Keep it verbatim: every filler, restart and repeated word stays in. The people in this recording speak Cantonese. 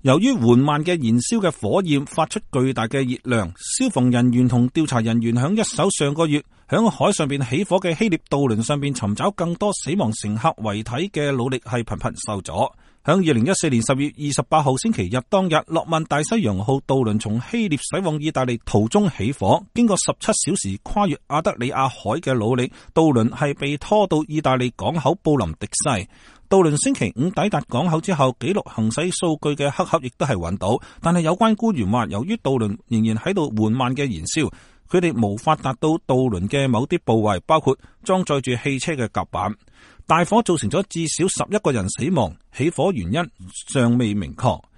由於緩慢嘅燃燒嘅火焰發出巨大嘅熱量，消防人員同調查人員響一艘上個月響海上邊起火嘅希臘渡輪上邊尋找更多死亡乘客遺體嘅努力係頻頻受阻。響二零一四年十月二十八號星期日當日，諾曼大西洋號渡輪從希臘駛往意大利途中起火，經過十七小時跨越阿德里亞海嘅努力，渡輪係被拖到意大利港口布林迪西。渡輪星期五抵達港口之後，記錄行駛數據嘅黑盒亦都係揾到，但係有關官員話，由於渡輪仍然喺度緩慢嘅燃燒，佢哋無法達到渡輪嘅某啲部位，包括裝載住汽車嘅甲板。大火造成咗至少十一個人死亡，起火原因尚未明確。